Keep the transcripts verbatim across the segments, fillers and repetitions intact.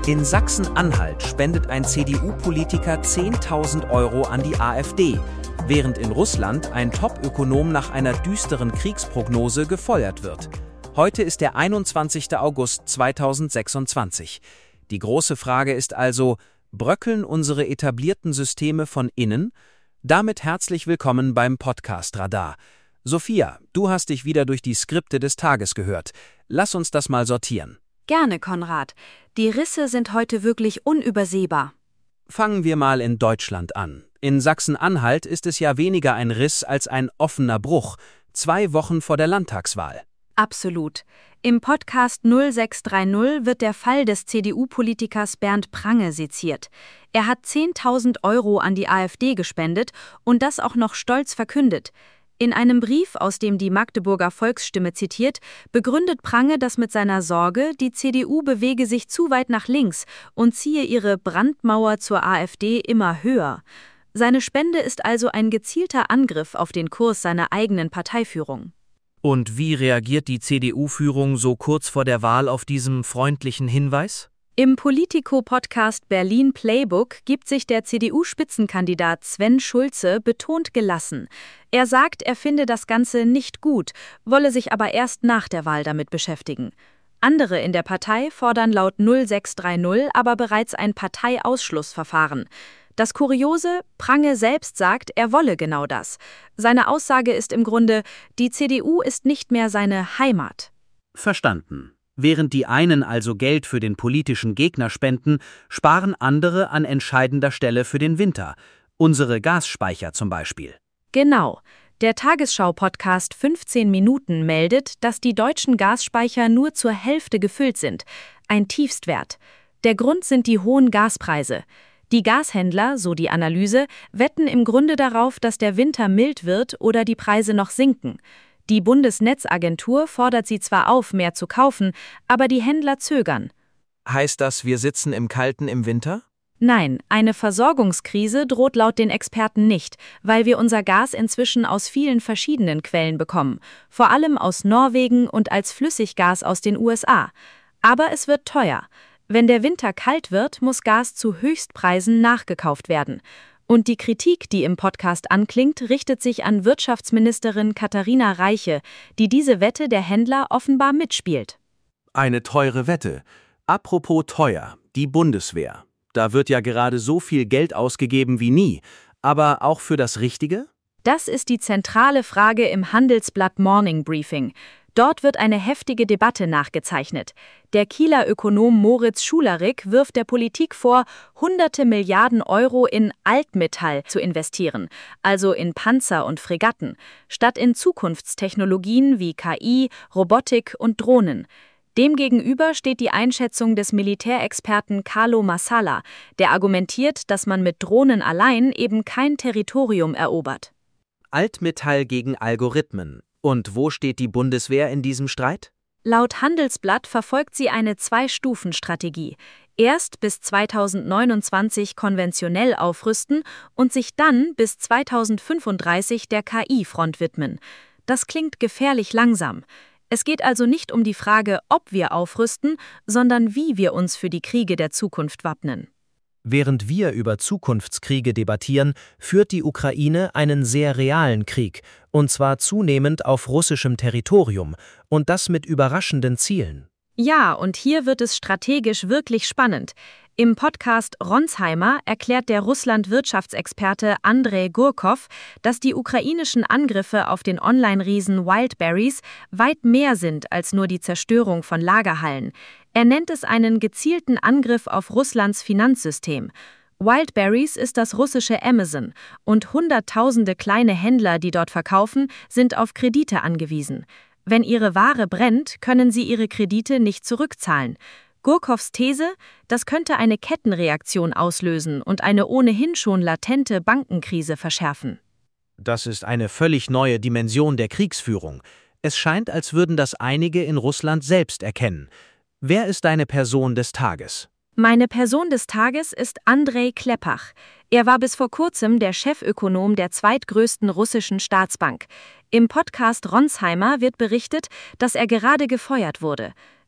In Sachsen-Anhalt spendet ein C D U-Politiker zehntausend Euro an die AfD, während in Russland ein Top-Ökonom nach einer düsteren Kriegsprognose gefeuert wird. Heute ist der einundzwanzigster August zweitausendsechsundzwanzig. Die große Frage ist also, bröckeln unsere etablierten Systeme von innen? Damit herzlich willkommen beim Podcast Radar. Sophia, du hast dich wieder durch die Skripte des Tages gehört. Lass uns das mal sortieren. Gerne, Konrad. Die Risse sind heute wirklich unübersehbar. Fangen wir mal in Deutschland an. In Sachsen-Anhalt ist es ja weniger ein Riss als ein offener Bruch, zwei Wochen vor der Landtagswahl. Absolut. Im Podcast null sechs drei null wird der Fall des C D U-Politikers Bernd Prange seziert. Er hat zehntausend Euro an die AfD gespendet und das auch noch stolz verkündet. In einem Brief, aus dem die Magdeburger Volksstimme zitiert, begründet Prange das mit seiner Sorge, die C D U bewege sich zu weit nach links und ziehe ihre Brandmauer zur AfD immer höher. Seine Spende ist also ein gezielter Angriff auf den Kurs seiner eigenen Parteiführung. Und wie reagiert die C D U-Führung so kurz vor der Wahl auf diesen freundlichen Hinweis? Im Politico-Podcast Berlin Playbook gibt sich der C D U-Spitzenkandidat Sven Schulze betont gelassen. Er sagt, er finde das Ganze nicht gut, wolle sich aber erst nach der Wahl damit beschäftigen. Andere in der Partei fordern laut null sechs drei null aber bereits ein Parteiausschlussverfahren. Das Kuriose, Prange selbst sagt, er wolle genau das. Seine Aussage ist im Grunde, die C D U ist nicht mehr seine Heimat. Verstanden. Während die einen also Geld für den politischen Gegner spenden, sparen andere an entscheidender Stelle für den Winter. Unsere Gasspeicher zum Beispiel. Genau. Der Tagesschau-Podcast fünfzehn Minuten meldet, dass die deutschen Gasspeicher nur zur Hälfte gefüllt sind. Ein Tiefstwert. Der Grund sind die hohen Gaspreise. Die Gashändler, so die Analyse, wetten im Grunde darauf, dass der Winter mild wird oder die Preise noch sinken. Die Bundesnetzagentur fordert sie zwar auf, mehr zu kaufen, aber die Händler zögern. Heißt das, wir sitzen im Kalten im Winter? Nein, eine Versorgungskrise droht laut den Experten nicht, weil wir unser Gas inzwischen aus vielen verschiedenen Quellen bekommen, vor allem aus Norwegen und als Flüssiggas aus den U S A. Aber es wird teuer. Wenn der Winter kalt wird, muss Gas zu Höchstpreisen nachgekauft werden. Und die Kritik, die im Podcast anklingt, richtet sich an Wirtschaftsministerin Katharina Reiche, die diese Wette der Händler offenbar mitspielt. Eine teure Wette. Apropos teuer, die Bundeswehr. Da wird ja gerade so viel Geld ausgegeben wie nie. Aber auch für das Richtige? Das ist die zentrale Frage im Handelsblatt Morning Briefing. Dort wird eine heftige Debatte nachgezeichnet. Der Kieler Ökonom Moritz Schularik wirft der Politik vor, hunderte Milliarden Euro in Altmetall zu investieren, also in Panzer und Fregatten, statt in Zukunftstechnologien wie K I, Robotik und Drohnen. Demgegenüber steht die Einschätzung des Militärexperten Carlo Massala, der argumentiert, dass man mit Drohnen allein eben kein Territorium erobert. Altmetall gegen Algorithmen. Und wo steht die Bundeswehr in diesem Streit? Laut Handelsblatt verfolgt sie eine Zwei-Stufen-Strategie. Erst bis zweitausendneunundzwanzig konventionell aufrüsten und sich dann bis zweitausendfünfunddreißig der K I-Front widmen. Das klingt gefährlich langsam. Es geht also nicht um die Frage, ob wir aufrüsten, sondern wie wir uns für die Kriege der Zukunft wappnen. Während wir über Zukunftskriege debattieren, führt die Ukraine einen sehr realen Krieg, und zwar zunehmend auf russischem Territorium, und das mit überraschenden Zielen. Ja, und hier wird es strategisch wirklich spannend. Im Podcast Ronsheimer erklärt der Russland-Wirtschaftsexperte Andrei Gurkow, dass die ukrainischen Angriffe auf den Online-Riesen Wildberries weit mehr sind als nur die Zerstörung von Lagerhallen. Er nennt es einen gezielten Angriff auf Russlands Finanzsystem. Wildberries ist das russische Amazon und Hunderttausende kleine Händler, die dort verkaufen, sind auf Kredite angewiesen. Wenn ihre Ware brennt, können sie ihre Kredite nicht zurückzahlen. Gurkows These, das könnte eine Kettenreaktion auslösen und eine ohnehin schon latente Bankenkrise verschärfen. Das ist eine völlig neue Dimension der Kriegsführung. Es scheint, als würden das einige in Russland selbst erkennen. Wer ist deine Person des Tages? Meine Person des Tages ist Andrei Klepach. Er war bis vor kurzem der Chefökonom der zweitgrößten russischen Staatsbank. Im Podcast Ronsheimer wird berichtet, dass er gerade gefeuert wurde.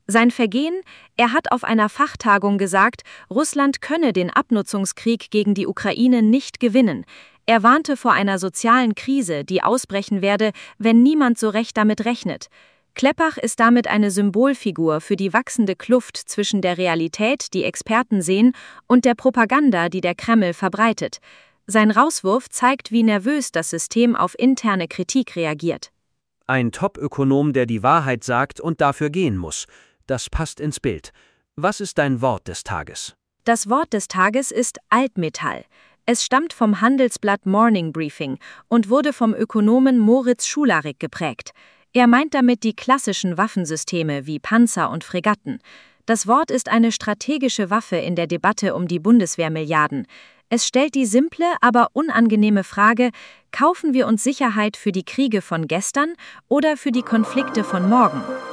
Sein Vergehen? Er hat auf einer Fachtagung gesagt, Russland könne den Abnutzungskrieg gegen die Ukraine nicht gewinnen. Er warnte vor einer sozialen Krise, die ausbrechen werde, wenn niemand so recht damit rechnet. Kleppach ist damit eine Symbolfigur für die wachsende Kluft zwischen der Realität, die Experten sehen, und der Propaganda, die der Kreml verbreitet. Sein Rauswurf zeigt, wie nervös das System auf interne Kritik reagiert. Ein Top-Ökonom, der die Wahrheit sagt und dafür gehen muss. Das passt ins Bild. Was ist dein Wort des Tages? Das Wort des Tages ist Altmetall. Es stammt vom Handelsblatt Morning Briefing und wurde vom Ökonomen Moritz Schularik geprägt. Er meint damit die klassischen Waffensysteme wie Panzer und Fregatten. Das Wort ist eine strategische Waffe in der Debatte um die Bundeswehrmilliarden. Es stellt die simple, aber unangenehme Frage: Kaufen wir uns Sicherheit für die Kriege von gestern oder für die Konflikte von morgen?